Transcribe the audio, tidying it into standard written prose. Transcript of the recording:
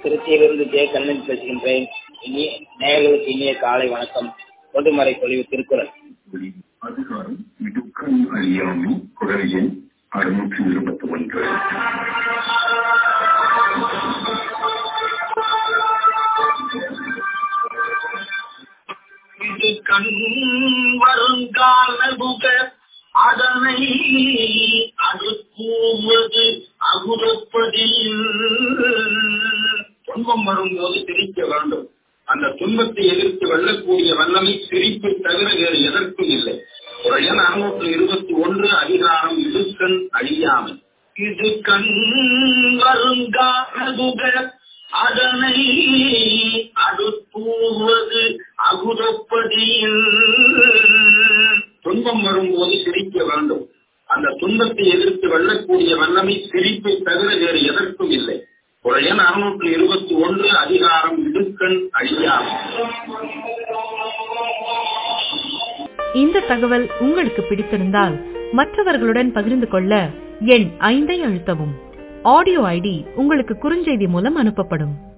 திருச்சியிலிருந்து கண்ணன் பேசுகின்றேன். நேயர்களுக்கு இனிய காலை வணக்கம். பொதுமறை பொழிவு திருக்குறள் அதிகாரம் இடுக்கண் அறியாமை குரல் எண் 621. இது கண் வருங்கால புக அதனை அடுக்குவது அகுரப்பதில். துன்பம் வரும்போது சிரிக்க வேண்டும். அந்த துன்பத்தை எதிர்த்து வெல்லக்கூடிய வல்லமை சிரிப்பு தவிர வேறு எதற்கும் இல்லை. எண் 621 அதிகாரம் இடுக்கண் அழியாமை. இது கண் வருங்கால புக அதனை அடுக்குவது அகுரப்பதில். துன்பம் வரும்போது சிரிக்க வேண்டும். அந்த துன்பத்தை எதிர்த்து வெல்லக்கூடிய வல்லமை சிரிப்பை தவிர வேறு எதற்கும் இல்லை. எண் 621 அதிகாரம் இடுக்கண் அழியாமை. இந்த தகவல் உங்களுக்கு பிடித்திருந்தால் மற்றவர்களுடன் பகிர்ந்து கொள்ள எண் 5 அழுத்தவும். ஆடியோ ஐடி உங்களுக்கு குறுஞ்செய்தி மூலம் அனுப்பப்படும்.